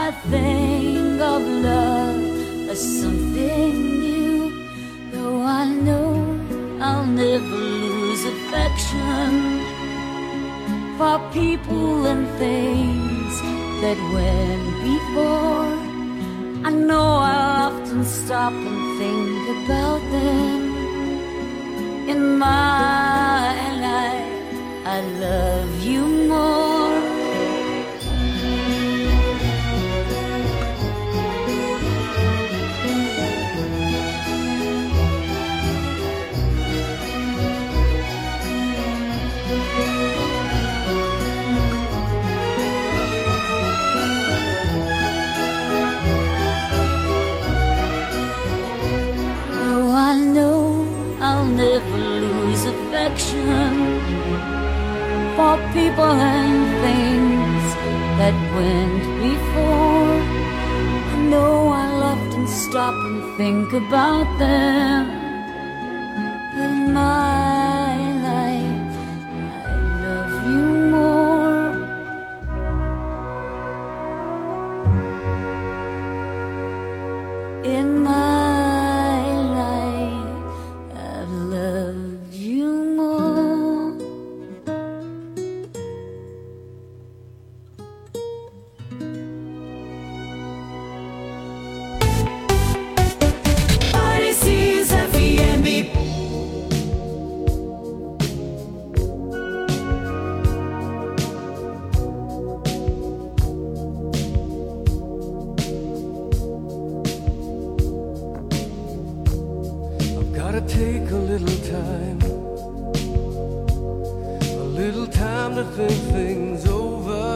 I think of love as something new, though I know I'll never lose affection for people and things that went before. I know I'll often stop and think about them. In my life, I love you more. Never lose affection for people and things that went before. I know I'll often stop and think about them. In my life, I love you more. In my take a little time to think things over.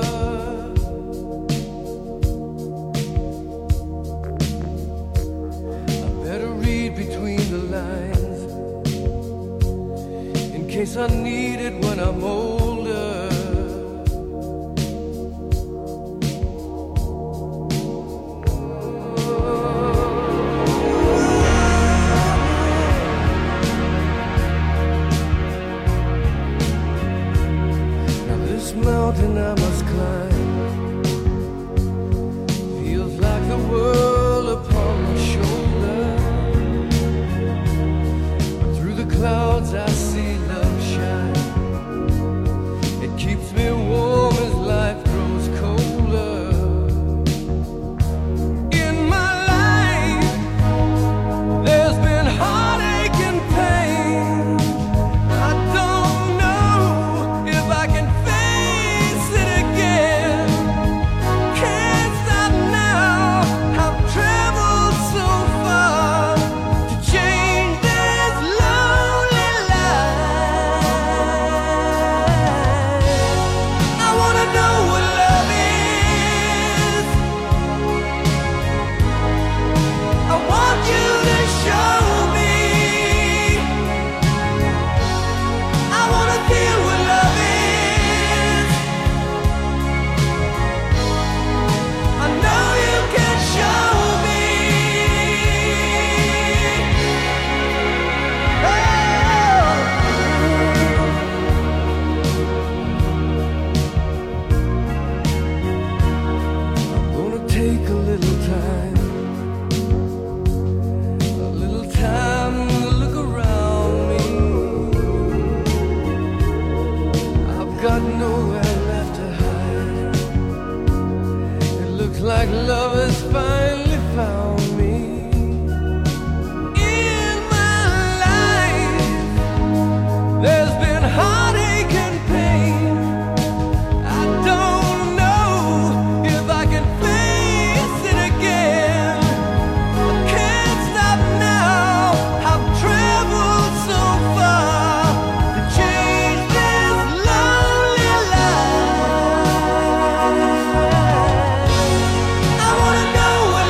I better read between the lines in case I need it when I'm older. Mountain I must climb feels like the world upon my shoulder. But through the clouds I see love shine. It keeps me warm as life grows colder. In my life there's been heartache and pain. I don't know if I can like love has finally found me. In my life there's been heartache and pain. I don't know if I can face it again. I can't stop now. I've traveled so far to change this lonely life. I wanna know what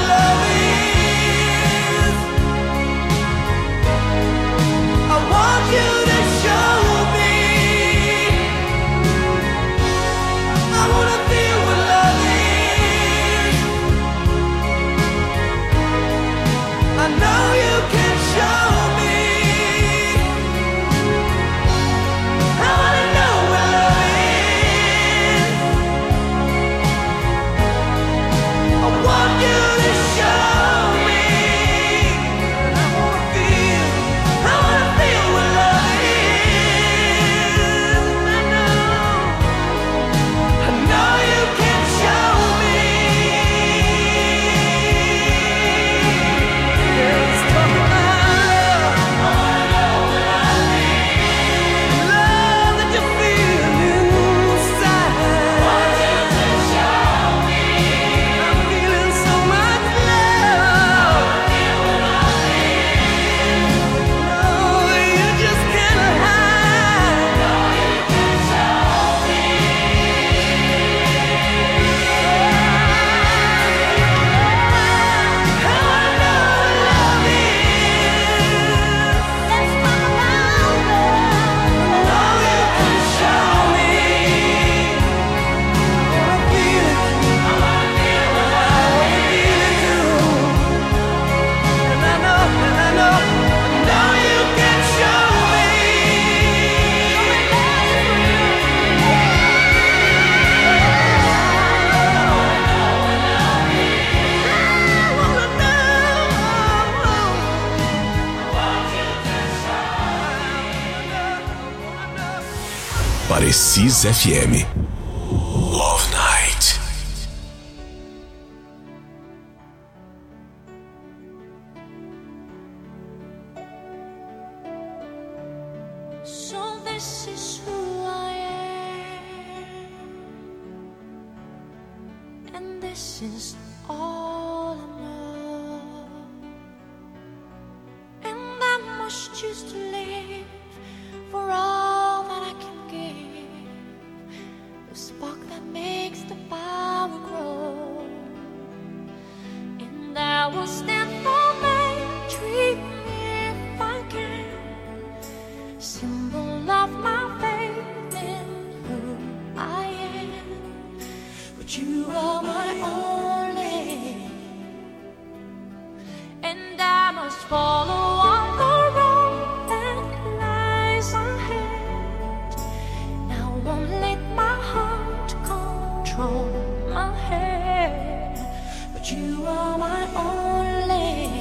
Precis FM. Love Night. So this is who I am, and this is all I know, and I must choose to live for all that I can give, the spark that makes the power grow, and I will stand for my dream if I can, symbol of my faith in who I am, but you are my only, and I must follow on the road that lies ahead. Now I won't let my heart control my head, but you are my only.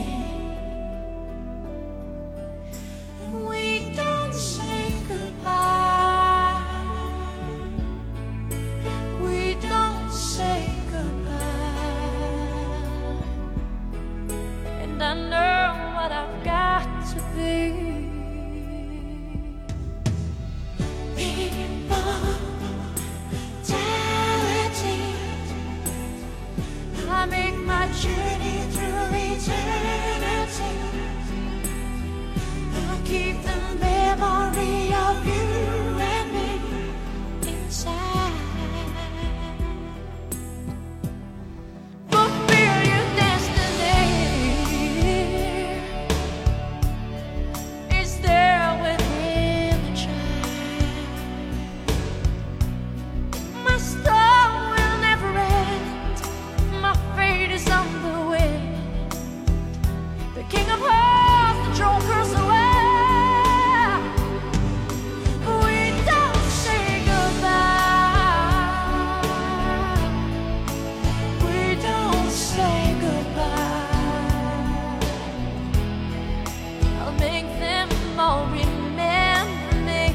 We don't say goodbye. We don't say goodbye. And I know what I've got to be. Immortality. I make my journey through eternity. I keep the memory of you and me inside. Fulfill your destiny is there within the child. My star will never end. My fate is on the wind. The king of hearts, the throne curse away. We don't say goodbye. We don't say goodbye. I'll make them all remember me,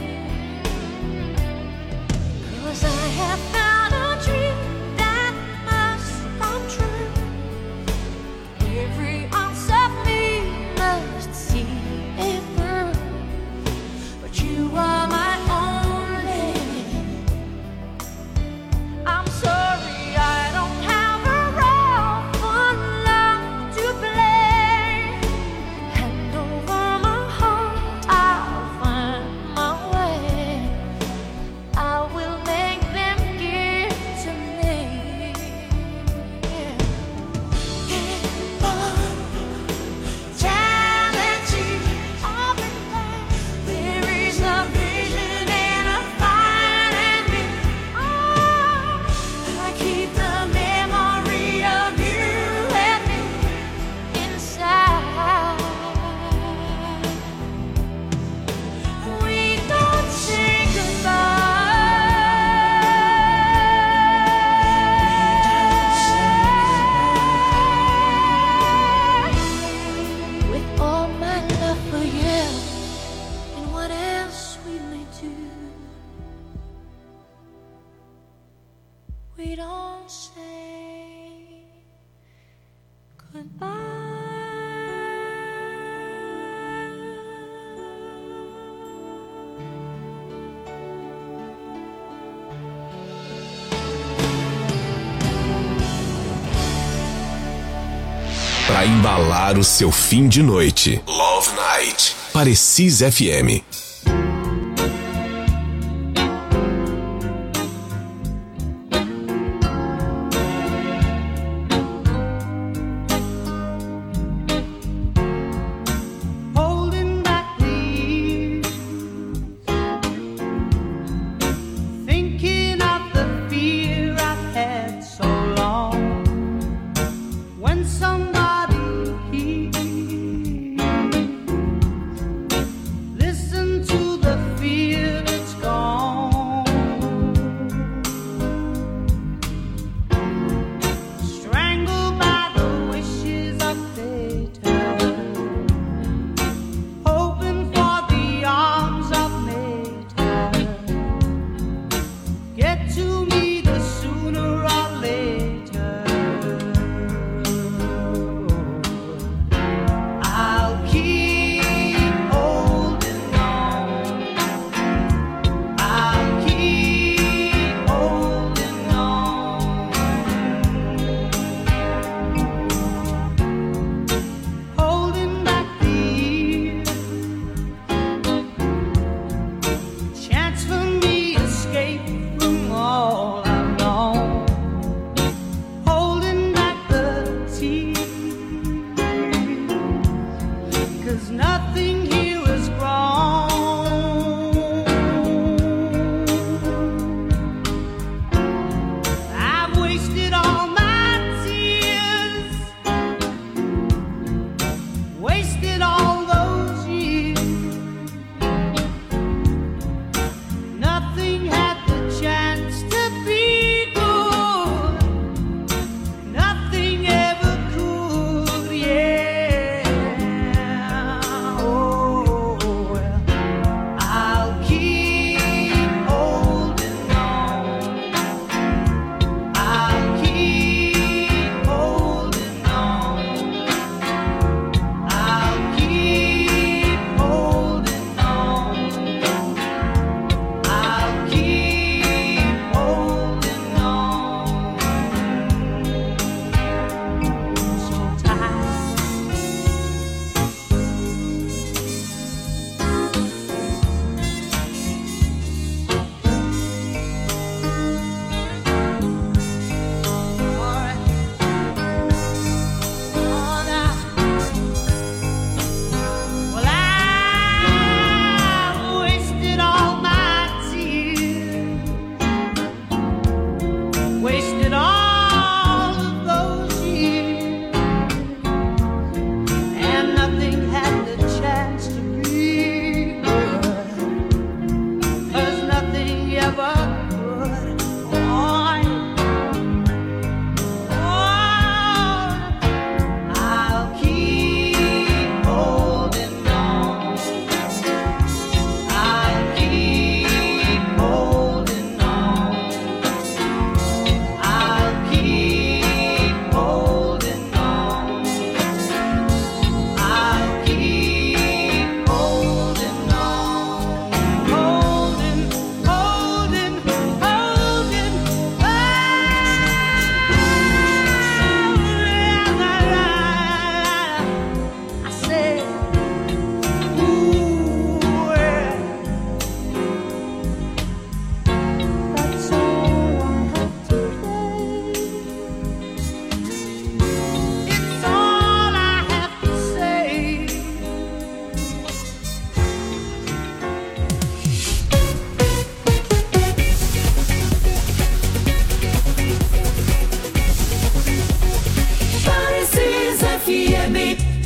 'cause I have found a dream that must come true. Every ounce of me must see it through, but you are my only. I'm sorry I don't have a role for love to play. Hand over my heart, I'll find my way. I will make them give to me. Immortality, all in there. There is a vision and a fire in me. I keep the memory of you and me inside. We don't say goodbye. With all my love for you and what else we may do, we don't say goodbye. Pra embalar o seu fim de noite. Love Night. Precis FM. Holding back the years, thinking of the fear I've had so long. When somebody hears, listen to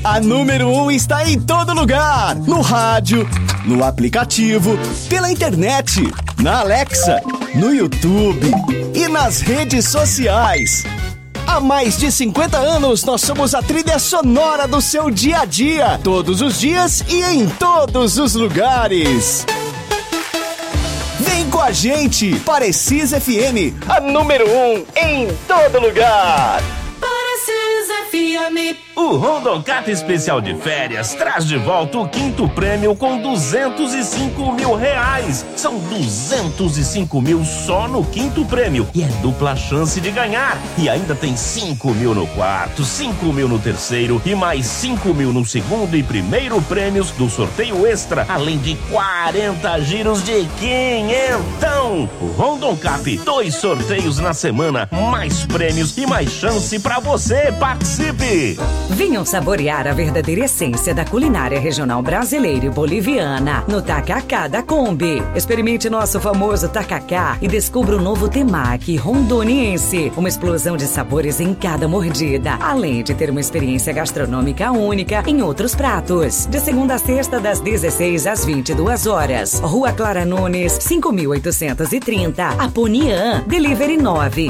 A número 1 está em todo lugar. No rádio, no aplicativo, pela internet, na Alexa, no YouTube e nas redes sociais. Há mais de 50 anos, nós somos a trilha sonora do seu dia a dia. Todos os dias e em todos os lugares. Vem com a gente, Parecis FM, a número 1 em todo lugar. Parecis FM. O Rondon Cap Especial de Férias traz de volta o 5º prêmio com R$205 mil. São 205 mil só no 5º prêmio e é dupla chance de ganhar. E ainda tem 5 mil no quarto, 5 mil no terceiro e mais 5 mil no segundo e primeiro prêmios do sorteio extra, além de 40 giros de quinhentão. O Rondon Cap, 2 sorteios na semana, mais prêmios e mais chance pra você. Participe! Venham saborear a verdadeira essência da culinária regional brasileira e boliviana no Tacacá da Kombi. Experimente nosso famoso tacacá e descubra o novo temaki rondoniense. Uma explosão de sabores em cada mordida, além de ter uma experiência gastronômica única em outros pratos. De segunda a sexta, das 16 às 22 horas. Rua Clara Nunes, 5830. Aponian. Delivery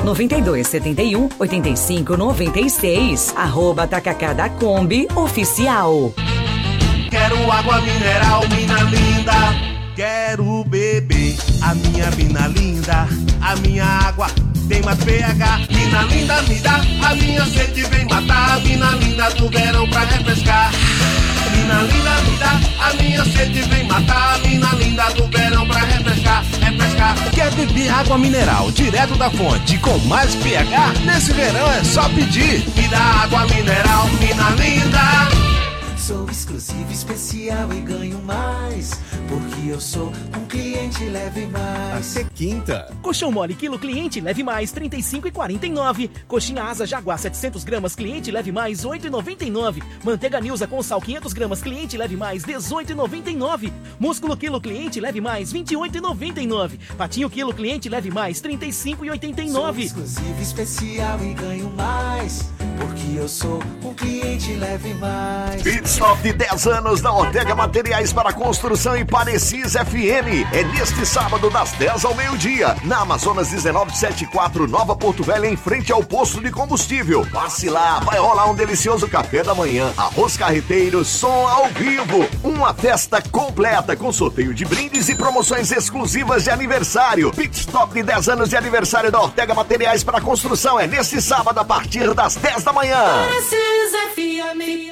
99271-8596. @Tacacá da Kombi Oficial. Quero água mineral, mina linda. Quero beber a minha mina linda. A minha água tem mais pH. Mina linda, me dá. A minha sede vem matar. A mina linda do verão pra refrescar. Mina linda, me dá. A minha sede vem matar. A mina linda do verão pra refrescar. Refrescar. Quer beber água mineral direto da fonte com mais pH? Nesse verão é só pedir. Me dá água mineral, mina linda. Sou exclusivo, especial e ganho mais, porque eu sou um cliente leve mais. Até quinta. Colchão mole quilo cliente leve mais 35,49. Coxinha asa jaguar 700 gramas cliente leve mais 8,99. Manteiga Nilza com sal 500 gramas cliente leve mais 18,99. Músculo quilo cliente leve mais 28,99. Patinho quilo cliente leve mais 35,89. Sou exclusivo, especial e ganho mais, porque eu sou um cliente leve mais. Pitstop de 10 anos da Ortega Materiais para Construção e Parecis FM. É neste sábado das 10 ao meio-dia, na Amazonas 1974, Nova Porto Velho, em frente ao posto de combustível. Passe lá, vai rolar um delicioso café da manhã, arroz carreteiro, som ao vivo. Uma festa completa com sorteio de brindes e promoções exclusivas de aniversário. Pitstop de 10 anos de aniversário da Ortega Materiais para Construção é neste sábado a partir das 10 da manhã. Parecis FM.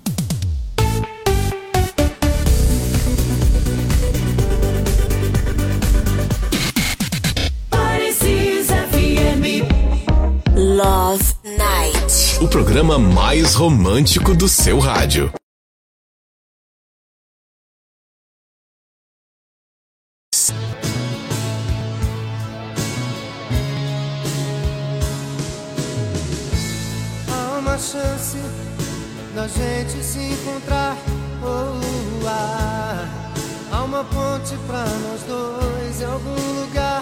Love Night, o programa mais romântico do seu rádio. Há uma chance da gente se encontrar. Há uma ponte pra nós dois em algum lugar.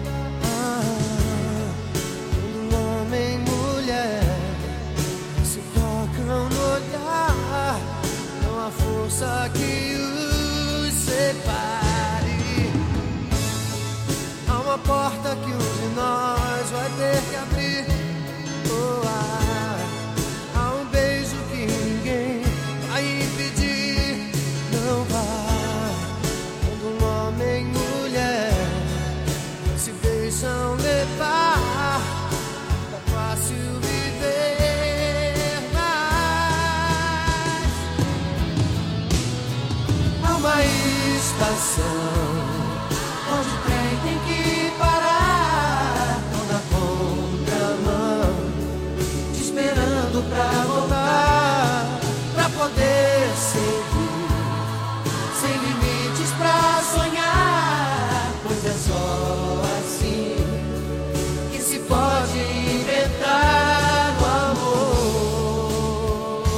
Homem e mulher se tocam no olhar, não há força que os separe. Há uma porta que um de nós vai ter que abrir. Há um beijo que ninguém vai impedir. Não vá quando um homem e mulher se deixam levar. Fácil viver, mas há uma estação onde o trem tem que parar, não na contramão, te esperando pra voltar, pra poder seguir, sem limites pra sonhar, pois é só assim que se pode inventar o amor.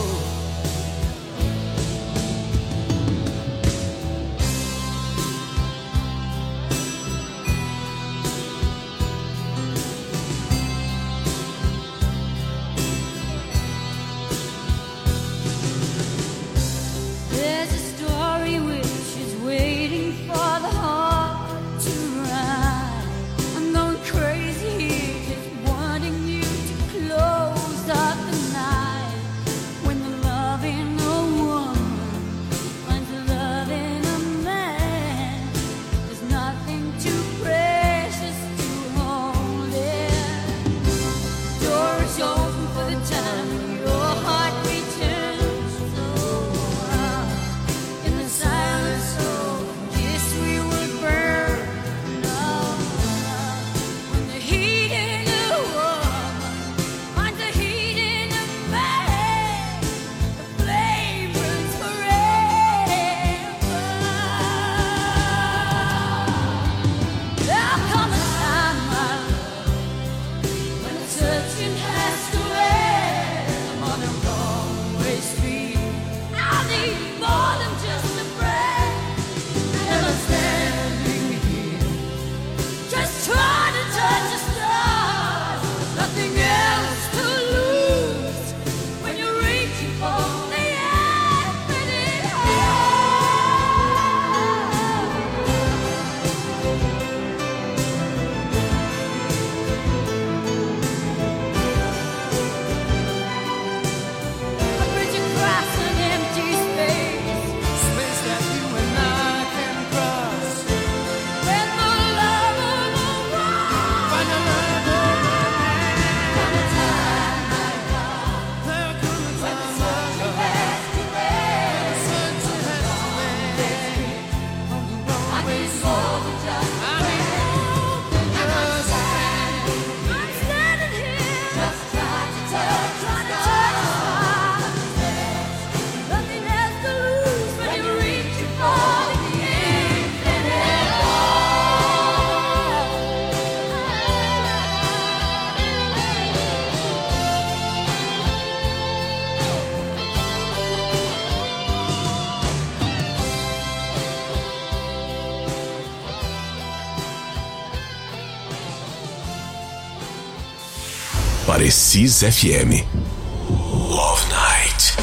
Parecis FM. Love Night.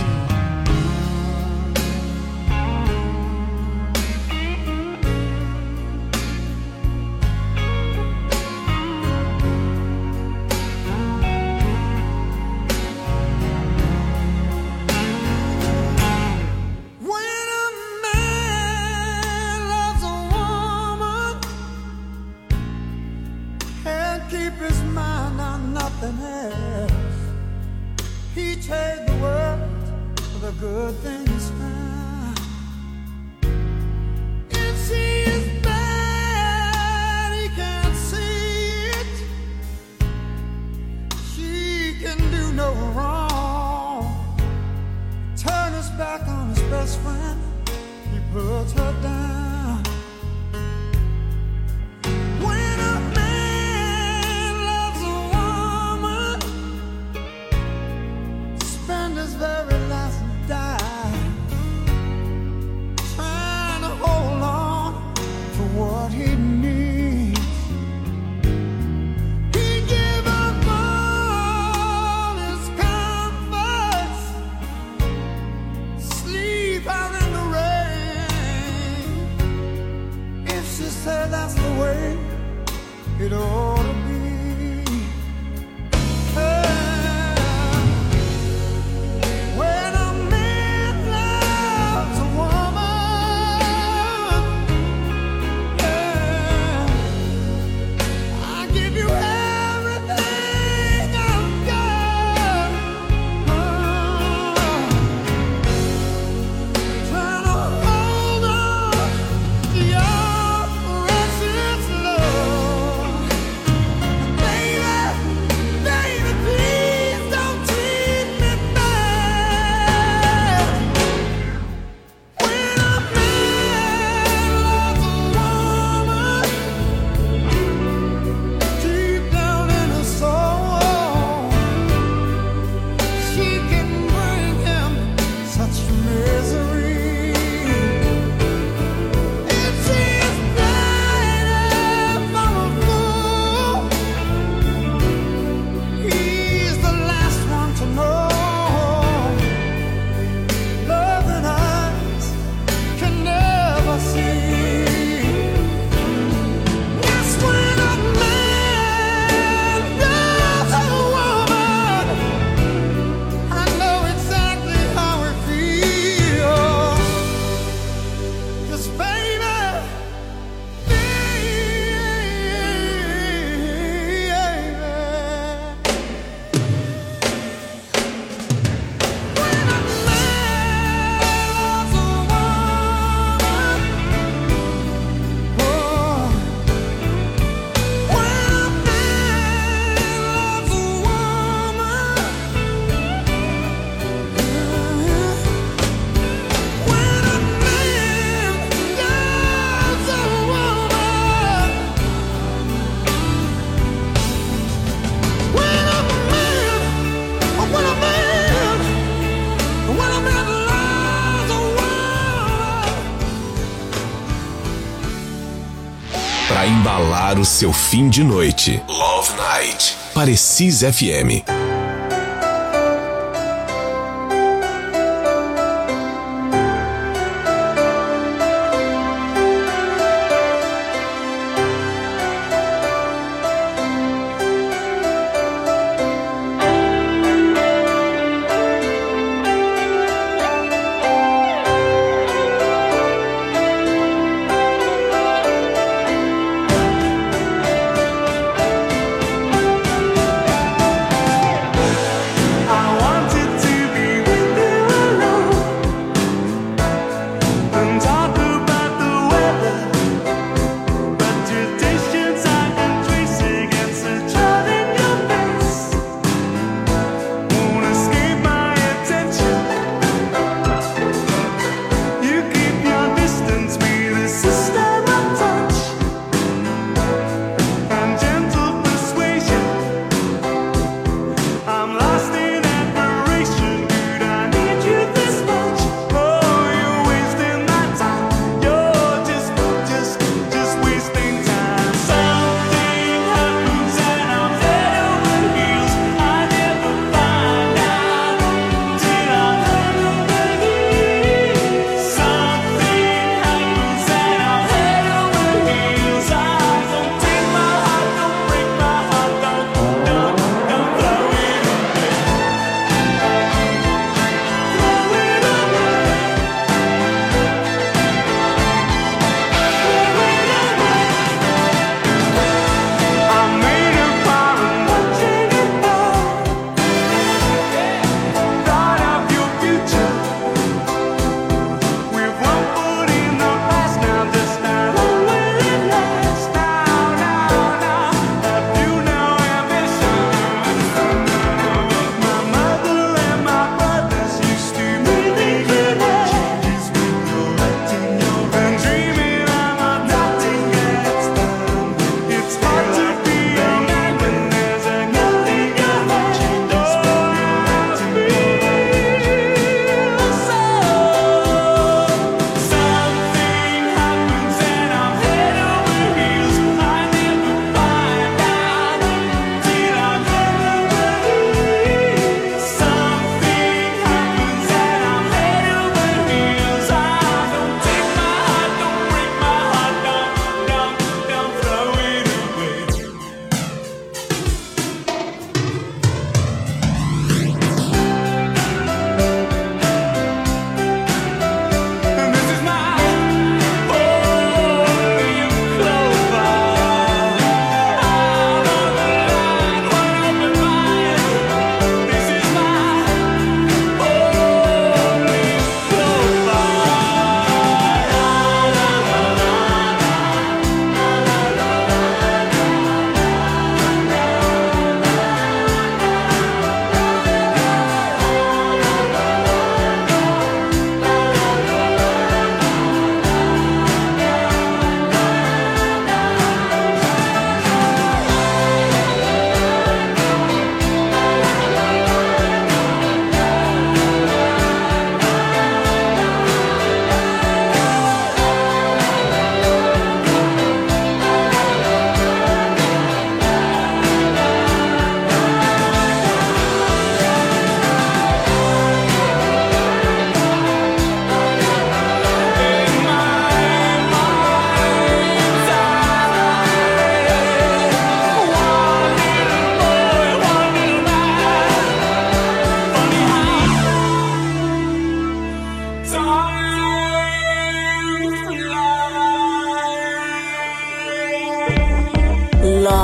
Para embalar o seu fim de noite. Love Night. Parecis FM.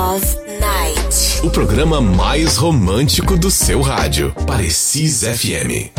Love Night. O programa mais romântico do seu rádio. Parecis FM.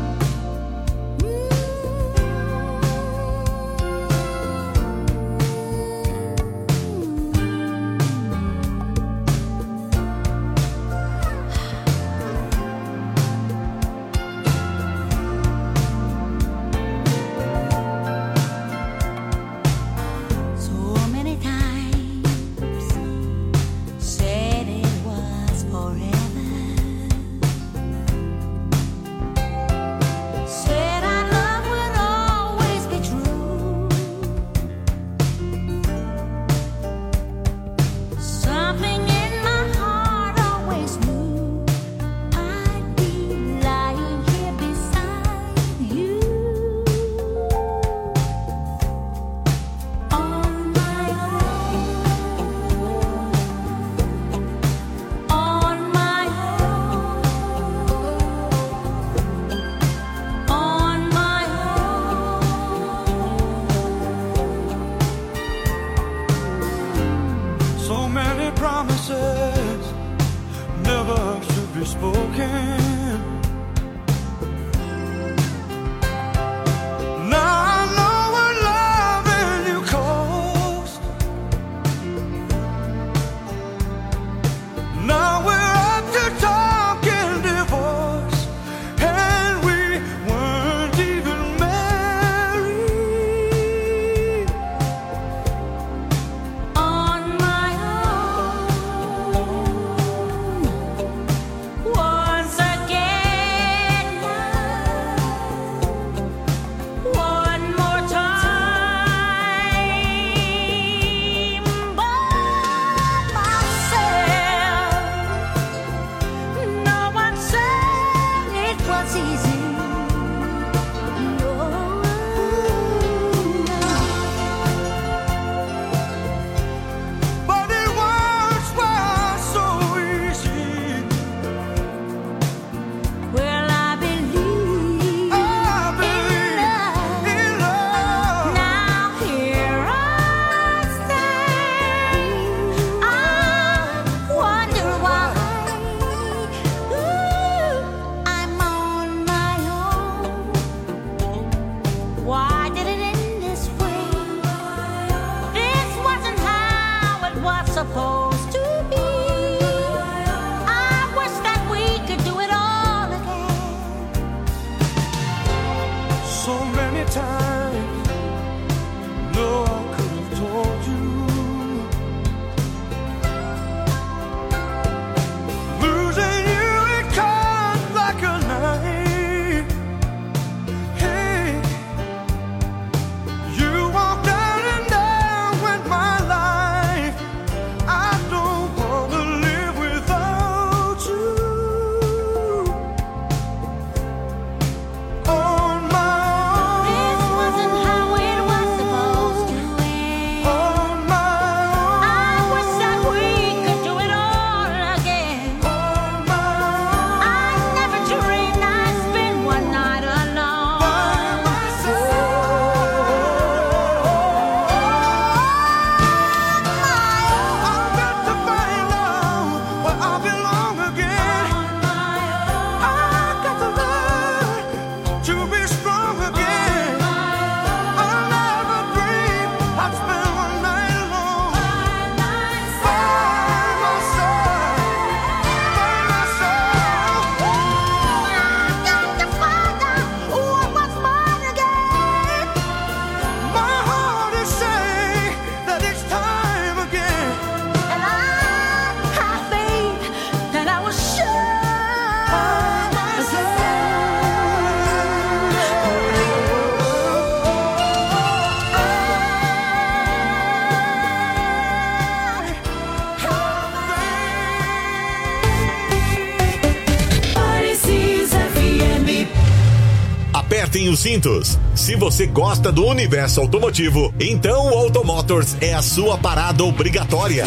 Apertem os cintos. Se você gosta do universo automotivo, então o Automotors é a sua parada obrigatória.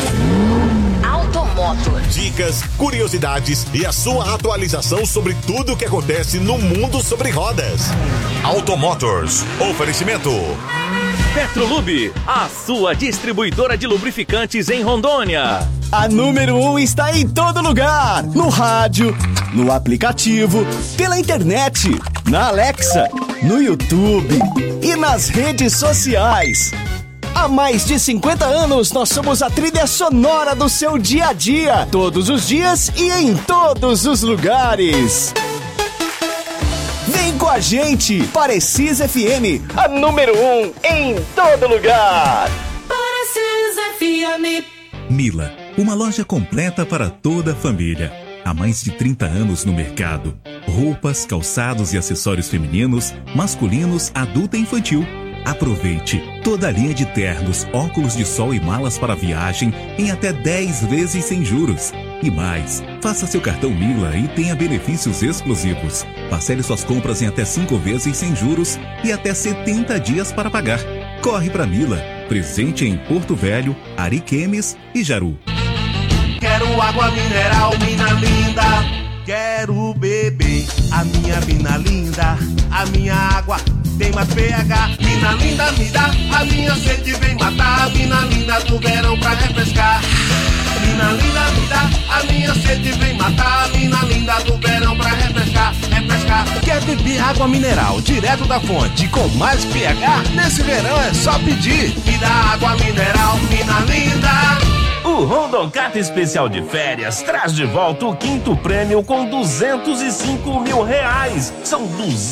Automotors. Dicas, curiosidades e a sua atualização sobre tudo o que acontece no mundo sobre rodas. Automotors. Oferecimento. Petrolube, a sua distribuidora de lubrificantes em Rondônia. A número 1 está em todo lugar. No rádio, no aplicativo, pela internet, na Alexa, no YouTube e nas redes sociais. Há mais de 50 anos, nós somos a trilha sonora do seu dia a dia, todos os dias e em todos os lugares. Vem com a gente, Parecis FM, a número 1 em todo lugar. Parecis FM. Mila, uma loja completa para toda a família. Há mais de 30 anos no mercado. Roupas, calçados e acessórios femininos, masculinos, adulto e infantil. Aproveite toda a linha de ternos, óculos de sol e malas para viagem em até 10 vezes sem juros. E mais, faça seu cartão Mila e tenha benefícios exclusivos. Parcele suas compras em até 5 vezes sem juros e até 70 dias para pagar. Corre pra Mila, presente em Porto Velho, Ariquemes e Jaru. Quero água mineral, mina linda. Quero beber a minha mina linda. A minha água tem mais pH. Mina linda, me dá. A minha sede vem matar. A mina linda do verão pra refrescar. Mina linda, me dá. A minha sede vem matar. A mina linda do verão pra refrescar. Refrescar. Quer beber água mineral direto da fonte com mais pH? Nesse verão é só pedir. Me dá água mineral, mina linda. O Rondoncat Especial de Férias traz de volta o 5º prêmio com 205 mil reais. São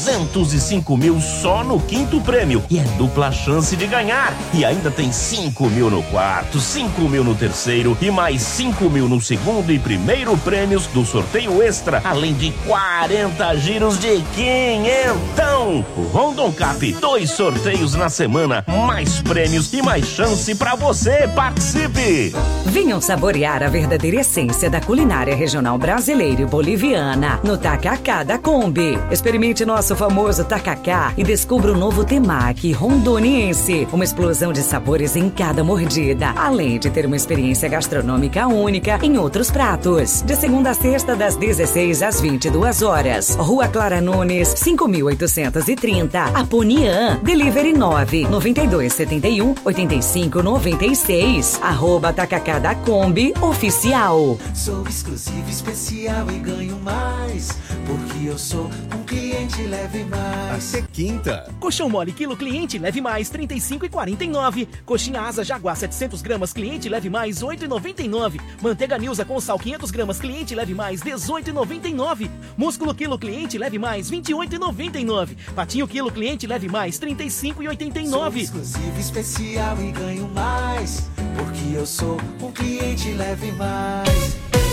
205 mil só no 5º prêmio e é dupla chance de ganhar. E ainda tem 5 mil no quarto, 5 mil no terceiro e mais 5 mil no segundo e primeiro prêmios do sorteio extra, além de 40 giros de quinhentão. O Rondoncat, 2 sorteios na semana, mais prêmios e mais chance pra você. Participe! Venham saborear a verdadeira essência da culinária regional brasileira e boliviana no Tacacá da Kombi. Experimente nosso famoso tacacá e descubra o novo temaki rondoniense. Uma explosão de sabores em cada mordida, além de ter uma experiência gastronômica única em outros pratos. De segunda a sexta, das 16 às 22 horas. Rua Clara Nunes, 5830, Aponian. Delivery 99271-8596. @Tacacá da Kombi Oficial. Sou exclusivo, especial e ganho mais, porque eu sou um cliente leve mais. Até quinta. Colchão mole quilo cliente leve mais 35,49. Coxinha asa jaguar 700 gramas cliente leve mais 8,99. Manteiga Nilza com sal 500 gramas cliente leve mais 18,99. Músculo quilo cliente leve mais 28,99. Patinho quilo cliente leve mais 35,89. Sou exclusivo, especial e ganho mais, porque eu sou um cliente leve mais.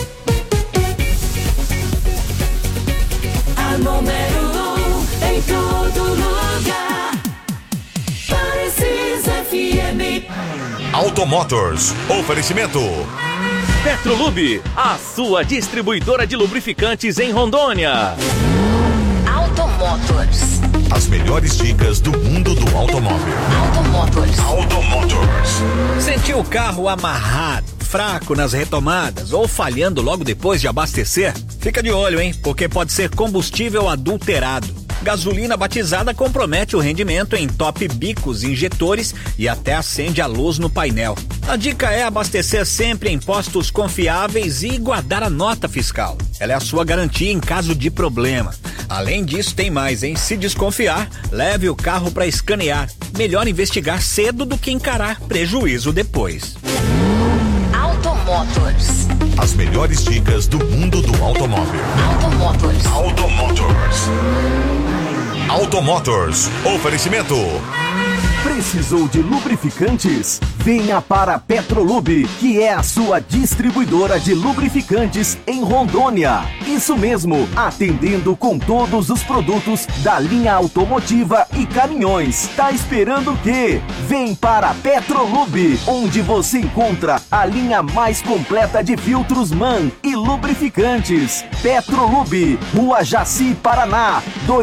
A número 1 em todo lugar. Parecis FM. Automotors. Oferecimento. Petrolube, a sua distribuidora de lubrificantes em Rondônia. Automotors. As melhores dicas do mundo do automóvel. Automotors. Sentiu o carro amarrado, fraco nas retomadas ou falhando logo depois de abastecer? Fica de olho, hein? Porque pode ser combustível adulterado. Gasolina batizada compromete o rendimento em top bicos, injetores e até acende a luz no painel. A dica é abastecer sempre em postos confiáveis e guardar a nota fiscal. Ela é a sua garantia em caso de problema. Além disso, tem mais, hein? Se desconfiar, leve o carro para escanear. Melhor investigar cedo do que encarar prejuízo depois. Automotors. As melhores dicas do mundo do automóvel. Automotors. Automotors. Oferecimento. Precisou de lubrificantes? Venha para Petrolube, que é a sua distribuidora de lubrificantes em Rondônia. Isso mesmo, atendendo com todos os produtos da linha automotiva e caminhões. Tá esperando o quê? Vem para Petrolube, onde você encontra a linha mais completa de filtros MAN e lubrificantes. Petrolube, Rua Jaci, Paraná,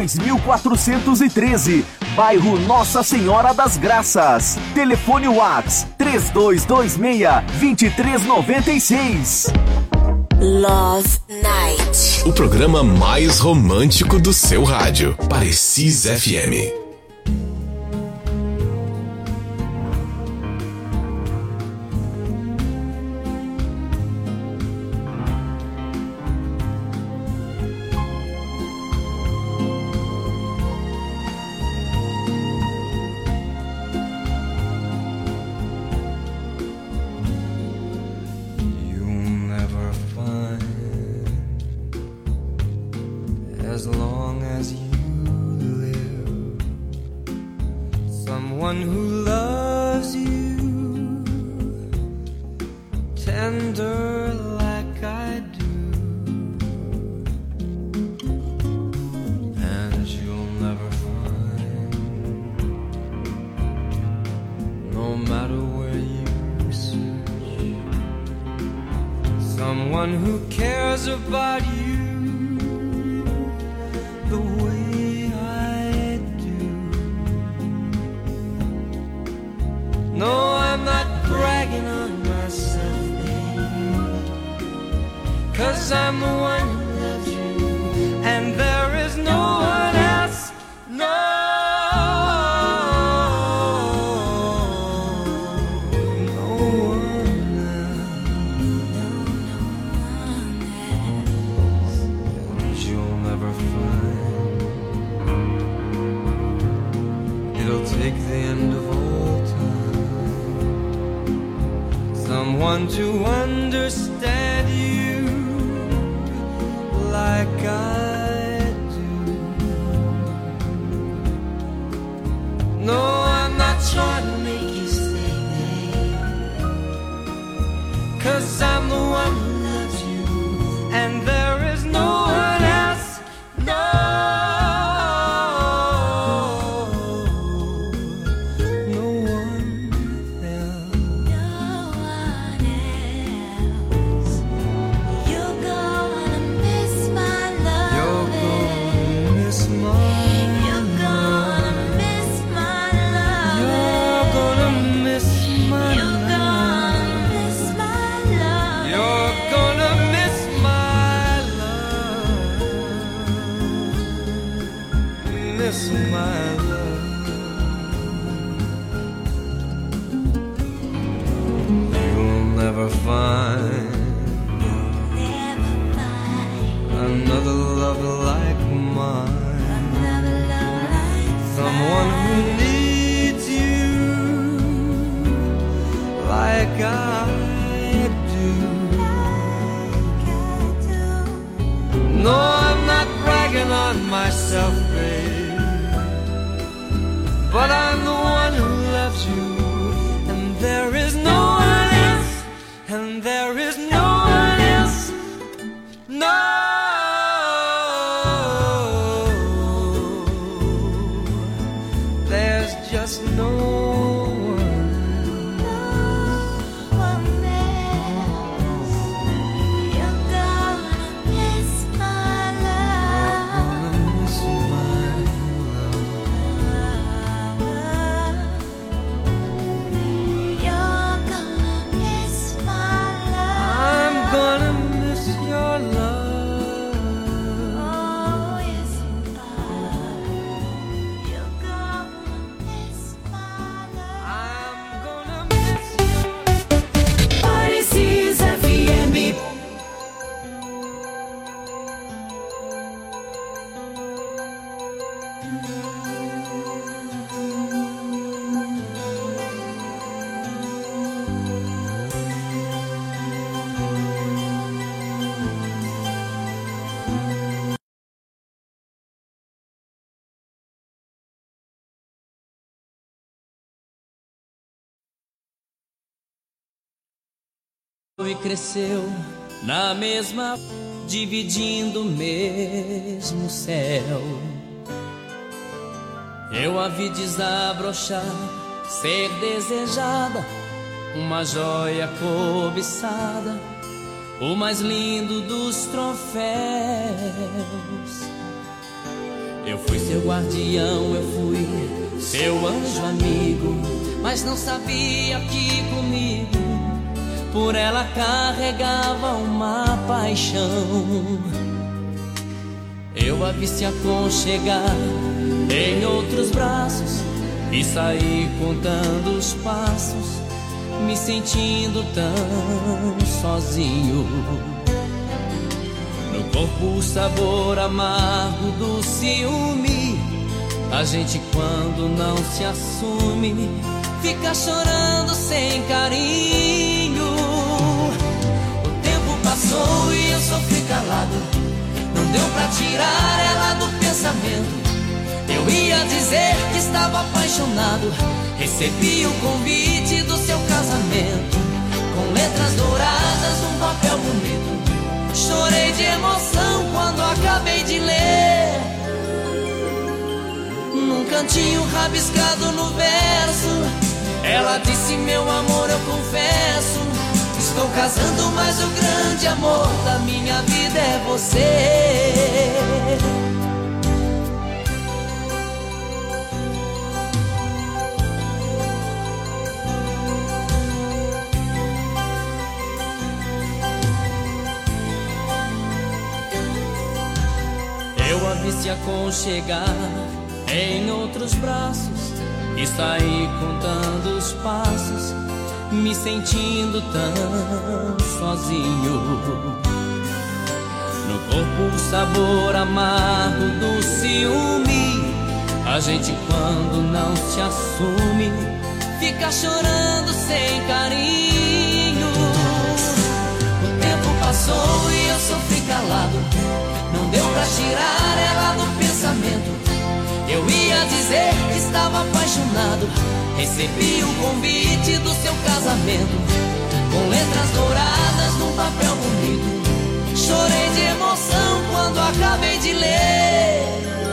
2413. Bairro Nossa Senhora das Graças. Telefone Whats 3226-2396. Love Night. O programa mais romântico do seu rádio. Parecis FM. as long as you live. Someone who loves you tender like I do. And you'll never find, no matter where you search, someone who cares about you the way I do. No, I'm not bragging on myself, babe, 'cause I'm the one who loves you, and there is no one else. No, no one else. And you'll never find. It'll take the end of all time, someone to understand you like I do. No, I'm not trying to make you stay, babe, 'cause I'm the one who loves you, and there is no one else. No, no one else. No one else. You're gonna miss my love. You're gonna miss my You're gonna miss my love. You're gonna miss my You're gonna miss my love. You're gonna miss my love. Miss my love. You'll never find another love like mine. Someone who needs you like I do. No, I'm not bragging on myself, babe, but I'm the one who loves you, and there is no one else, and there is no one else. No, there's just no one. No one else. You're gonna miss my love. Miss my love. You're gonna miss my love. I'm gonna miss your love. Oh, yes, you are. You're gonna miss my love. I'm gonna miss your Parecis FM. E cresceu na mesma, dividindo o mesmo céu. Eu a vi desabrochar, ser desejada, uma joia cobiçada, o mais lindo dos troféus. Eu fui seu guardião, eu fui seu anjo amigo, mas não sabia que comigo por ela carregava uma paixão. Eu a vi se aconchegar em outros braços e saí contando os passos, me sentindo tão sozinho. No corpo o sabor amargo do ciúme. A gente quando não se assume fica chorando sem carinho. O tempo passou e eu sofri calado, não deu pra tirar ela casamento. Eu ia dizer que estava apaixonado. Recebi o convite do seu casamento, com letras douradas num papel bonito. Chorei de emoção quando acabei de ler. Num cantinho rabiscado no verso, ela disse: meu amor, eu confesso, estou casando, mas o grande amor da minha vida é você. Eu a vi se aconchegar em outros braços e saí contando os passos, me sentindo tão sozinho. No corpo o sabor amargo do ciúme. A gente quando não se assume fica chorando sem carinho. O tempo passou e eu sofri calado. Não deu pra tirar ela do pensamento. Eu ia dizer que estava apaixonado. Recebi o convite do seu casamento, com letras douradas num papel bonito. Chorei de emoção quando acabei de ler.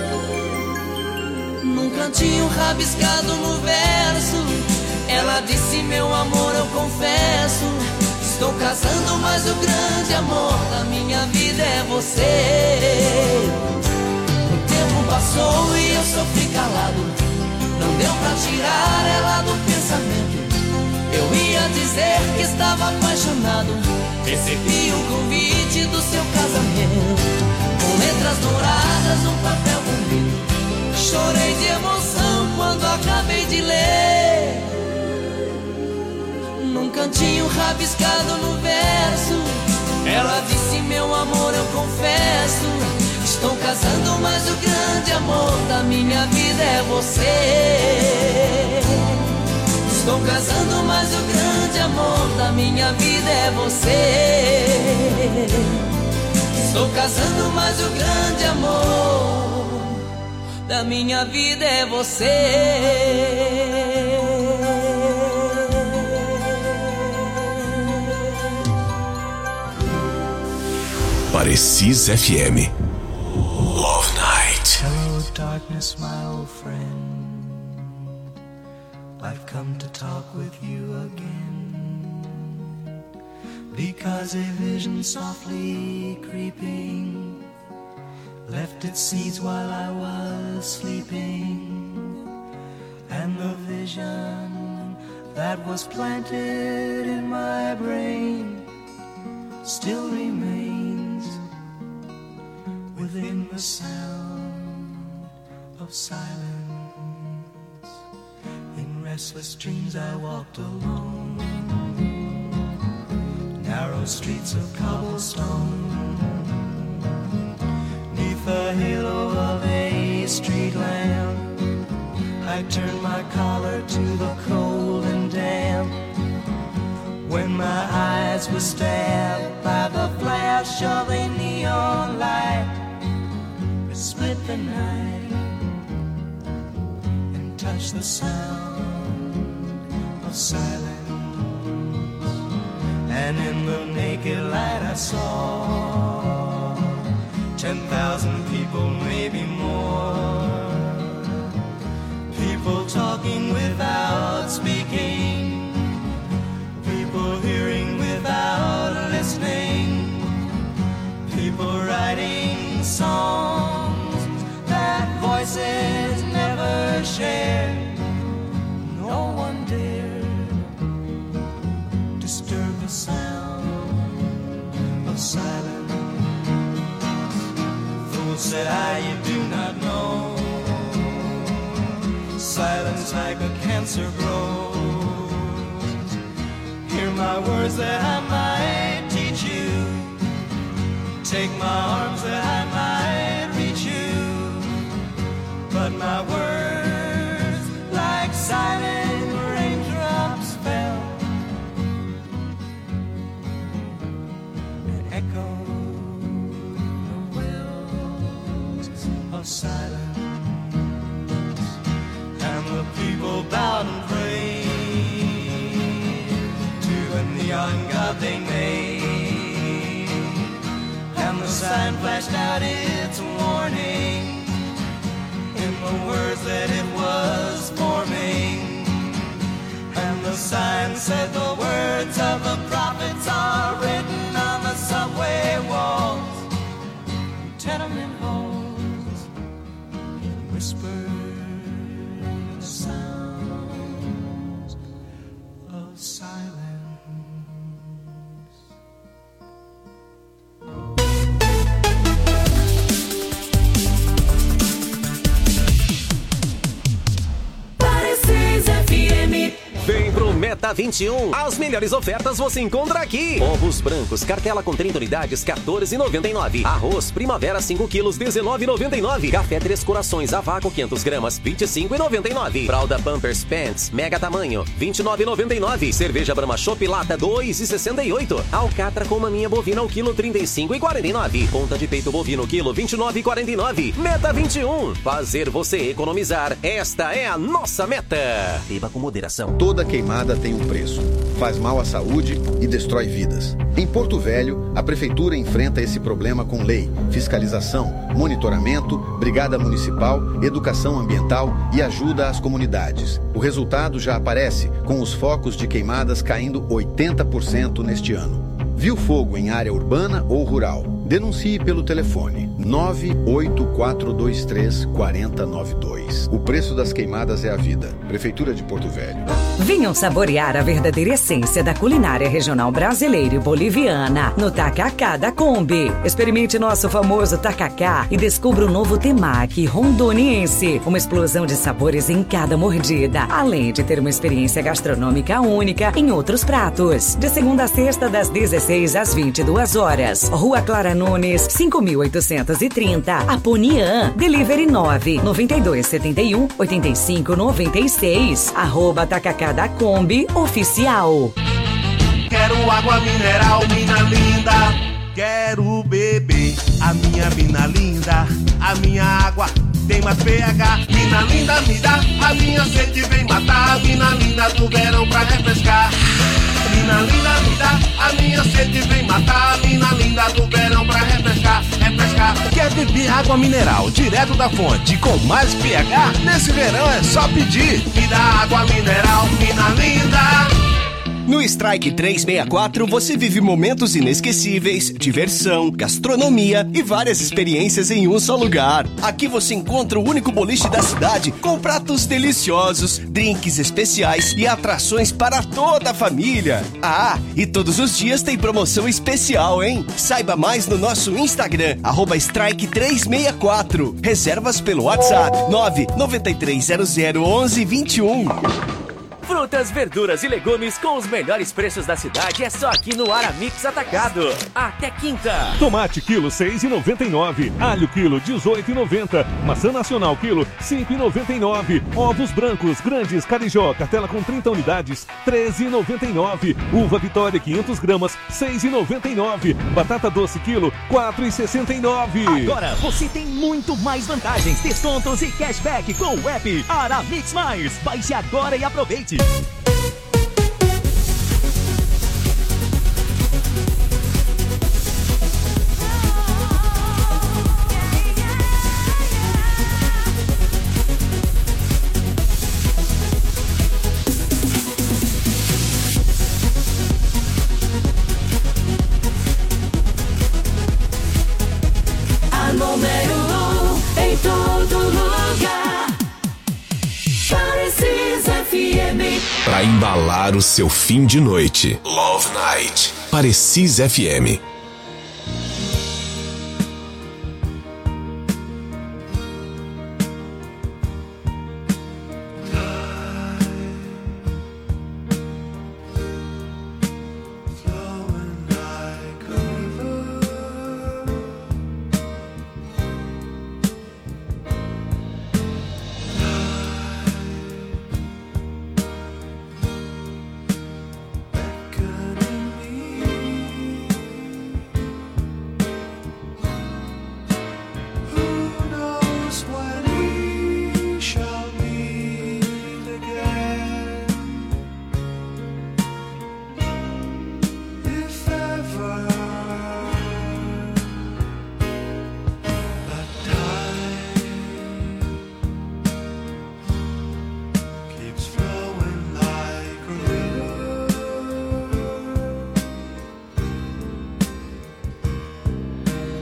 Num cantinho rabiscado no verso, ela disse: meu amor, eu confesso, estou casando, mas o grande amor da minha vida é você. O tempo passou e eu sofri calado. Não deu pra tirar ela do pensamento. Eu ia dizer que estava apaixonado. Recebi o convite do seu casamento, com letras douradas num papel bonito. Chorei de emoção quando acabei de ler. Num cantinho rabiscado no verso, ela disse: meu amor, eu confesso, estou casando, mas o grande amor da minha vida é você. Estou casando, mas o grande amor da minha vida é você. Estou casando, mas o grande amor da minha vida é você. Parecis FM. Love Night. Hello, darkness, my old friend. I've come to talk with you again, because a vision softly creeping left its seeds while I was sleeping, and the vision that was planted in my brain still remains within the sound of silence. In restless dreams I walked alone, narrow streets of cobblestone, neath the halo of a street lamp. I turned my collar to the cold and damp, when my eyes were stabbed by the flash of a neon light. It split the night and touched the sound of silence. And in the naked light I saw 10,000 people, maybe more, people talking without speaking, people hearing without listening, people writing songs that voices never shared. No one dared disturb the sound of silence. Fool, said I, you do not know, silence like a cancer grows. Hear my words that I might teach you, take my arms that I might reach you, but my words like silent raindrops fell and echoed the wells of was silence, and the people bowed and prayed to a neon god they made, and the sign flashed out its warning in the words that it was forming, and the sign said the words of the prophets are written on the subway walls, tenement halls, whispered sounds of silence. Vem pro Meta 21. As melhores ofertas você encontra aqui. Ovos brancos, cartela com 30 unidades, R$14,99. Arroz Primavera 5 quilos, R$19,99. Café Três Corações a vácuo 500 gramas, R$25,99. Fralda Pampers Pants, mega tamanho, R$29,99. Cerveja Brahma Chopp Lata, R$2,68. Alcatra com maminha bovina ao quilo, R$35,49. Ponta de peito bovino quilo, R$29,49. Meta 21. Fazer você economizar. Esta é a nossa meta. Beba com moderação. Toda queimada tem um preço. Faz mal à saúde e destrói vidas. Em Porto Velho, a Prefeitura enfrenta esse problema com lei, fiscalização, monitoramento, brigada municipal, educação ambiental e ajuda às comunidades. O resultado já aparece, com os focos de queimadas caindo 80% neste ano. Viu fogo em área urbana ou rural? Denuncie pelo telefone 98423-4092. O preço das queimadas é a vida. Prefeitura de Porto Velho. Venham saborear a verdadeira essência da culinária regional brasileira e boliviana no Tacacá da Kombi. Experimente nosso famoso tacacá e descubra o novo temaki rondoniense. Uma explosão de sabores em cada mordida, além de ter uma experiência gastronômica única em outros pratos. De segunda a sexta, das 16 às 22 horas. Rua Clara Nunes, 5830, Aponian. Delivery 99271-8596. @Tacacá da Kombi Oficial. Quero água mineral, mina linda. Quero beber a minha mina linda. A minha água tem mais pH. Mina linda me dá, a minha sede vem matar. Mina linda do verão pra refrescar. Mina linda me dá, a minha sede vem matar. Mina linda do verão pra refrescar, refrescar. Quer beber água mineral direto da fonte com mais pH? Nesse verão é só pedir. Me dá água mineral, mina linda. No Strike 364 você vive momentos inesquecíveis, diversão, gastronomia e várias experiências em um só lugar. Aqui você encontra o único boliche da cidade com pratos deliciosos, drinks especiais e atrações para toda a família. Ah, e todos os dias tem promoção especial, hein? Saiba mais no nosso Instagram, @Strike364. Reservas pelo WhatsApp 993001121. Frutas, verduras e legumes com os melhores preços da cidade é só aqui no Aramix Atacado. Até quinta. Tomate quilo 6,99. Alho quilo 18,90. Maçã nacional quilo 5,99. Ovos brancos grandes Carijó, cartela com 30 unidades 13,99. Uva Vitória 500 gramas 6,99. Batata doce quilo 4,69. Agora você tem muito mais vantagens, descontos e cashback com o app Aramix Mais. Baixe agora e aproveite. A número 1 em todo lugar. Parecis FM. Pra embalar o seu fim de noite. Love Night. Parecis FM.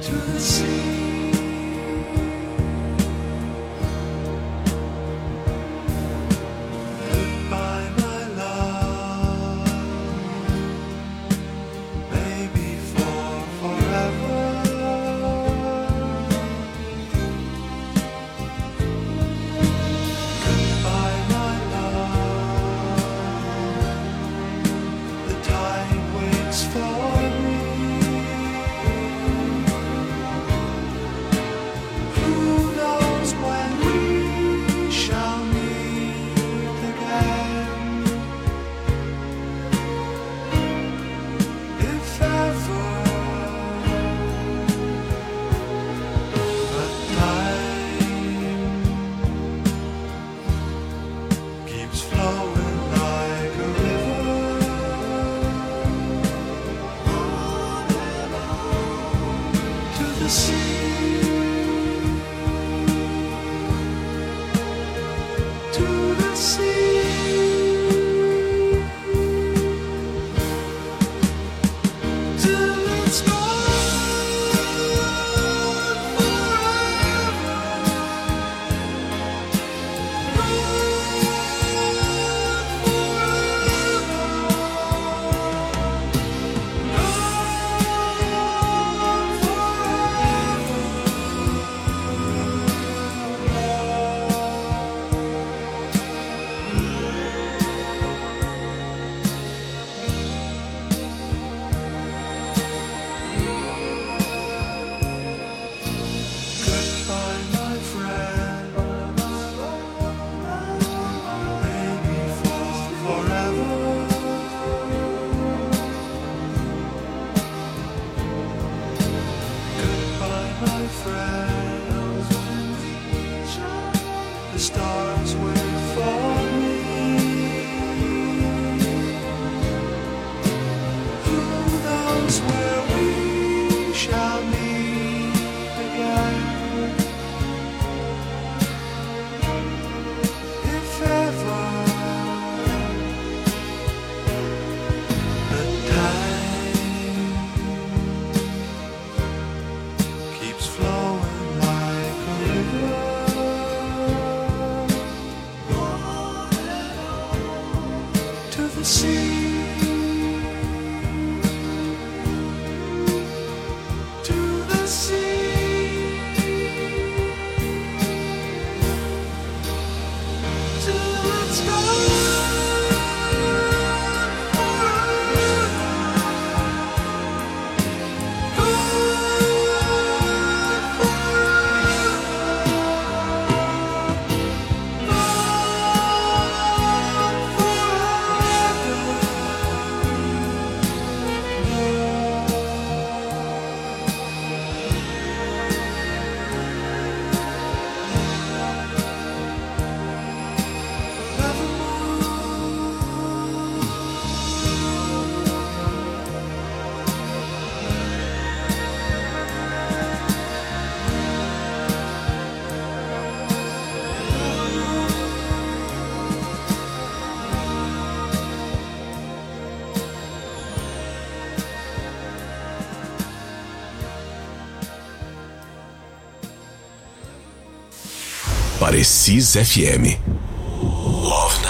Parecis FM. Love